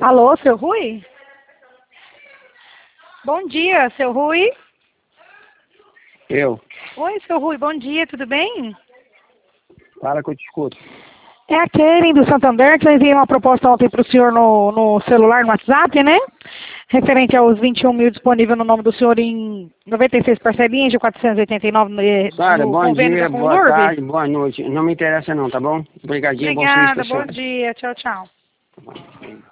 Alô, seu Rui? Bom dia, seu Rui. Eu? Oi, seu Rui, bom dia, tudo bem? Fala que eu te escuto. É a Keren do Santander, que eu enviei uma proposta ontem para o senhor no celular, no WhatsApp, né? Referente aos 21 mil disponível no nome do senhor em 96 parcelinhas de 489 Cara, no bom convênio da dia, boa Conlurb. tarde, boa noite. Não me interessa não, tá bom? Obrigadinho, bom serviço Obrigada, pra bom senhora. dia, tchau, tchau.